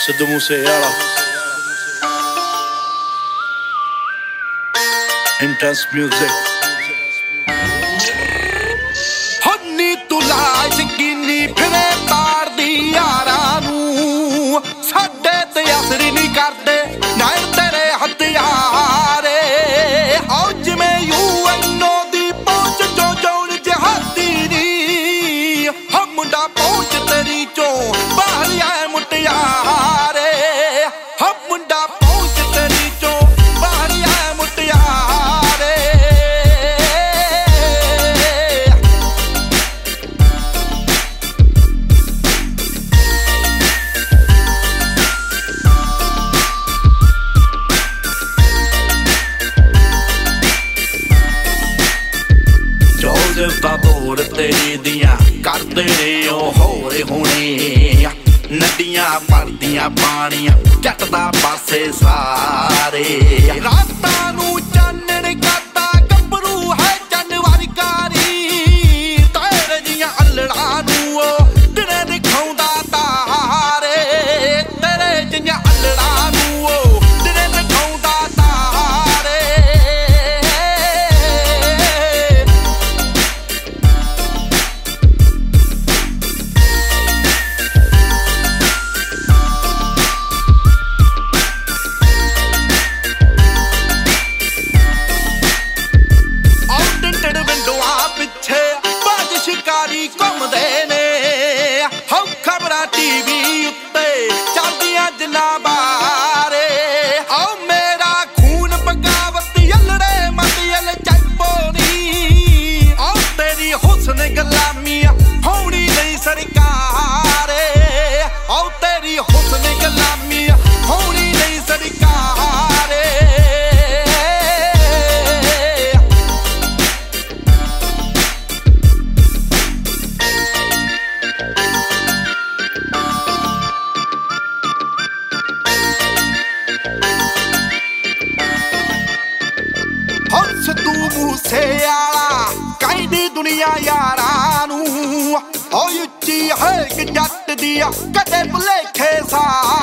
Sidhu Moosewala intense music ਹੰਨੀ ਤੂੰ ਲਾਸ਼ ਕਿੰਨੀ ਫਿਰੇ ਤਾਰਦੀ ਯਾਰਾਂ ਨੂੰ ਸਾਡੇ ਤੇ ਅਸਰ ਨਹੀਂ ਕਰਦੇ ਨਾ ਤੇਰੇ ਹਥਿਆਰੇ ਆਉ ਜਿਵੇਂ ਯੂਐਨਓ ਦੀ ਪਹੁੰਚ ਚੋਂ ਜੋੜ ਜਹਾਦੀ ਨੀ ਹਮ ਮੁੰਡਾ ਪਹੁੰਚ ਤੇਰੀ ਚੋਂ ਬਾਹਰ ਆਏ ਮੁਟਿਆਰੇ ਹਮ ਮੁੰਡਾ ਪਹੁੰਚ ਤੇਰੀ ਚੋਂ ਬਾਹਰ ਆਏ ਮੁਟਿਆਰੇ ਤਾਂ ਤੋੜ ਤੇਰੀ ਦੀਆਂ ਕਰਦੇ ਨੇ ਉਹ ਹੋਰੇ ਹੋਣੇ ਨਦੀਆਂ ਭਰਦੀਆਂ ਪਾਣੀਆਂ ਜੱਟ ਦਾ ਪਾਸੇ ਸਾਰੇ ਰਾਤਾਂ ਨੂੰ ਚਾਨਣ ਕਰਦਾ ਗੱਭਰੂ ਹੈ ਚੰਨਵਾਰੀ ਕਾਰੀ ਤੇਰੇ ਜੀਆਂ ਅਲੜਾਂ ਨੂੰ ਉਹ ਦਿਨੇ ਦਿਖਾਉਂਦਾ ਤਾਰੇ ਤੇਰੇ ਜੀਆਂ ਅਲੜਾਂ ਨੂੰ ਉਹ ਦਿਨੇ ਦਿਖਾਉਂਦਾ ਤਾਰੇ ਸ਼ਿਕਾਰੀ ਘੁੰਮਦੇ ਨੇ ਹਉ ਖਬਰਾਂ ਟੀਵੀ ਉੱਤੇ ਚੱਲਦੀਆਂ ਜਿੰਨਾ ਬਾਰੇ ਆਓ ਮੇਰਾ ਖੂਨ ਬਗਾਵਤ ਯਲੜੇ ਮਤਿਲ ਚੱਪੋਨੀ ਆਓ ਤੇਰੀ ਹੁਸਨ ਗੁਲਾਮੀ ਹੋਣੀ ਨਹੀਂ ਸਰਕਾਰੇ ਆਓ ਤੇਰੀ ਹੁਸਨ ਗੁਲਾਮੀ ਹੋਣੀ ਨਹੀਂ ਸਰਕਾਰੇ ਸਿੱਧੂ ਮੂਸੇਵਾਲਾ ਕਹਿੰਦੀ ਦੁਨੀਆ ਯਾਰਾਂ ਨੂੰ ਓ ਉੱਚੀ ਹੈ ਕਿ ਜੱਟ ਦੀ ਕਦੇ ਭੁਲੇਖੇ ਸਾ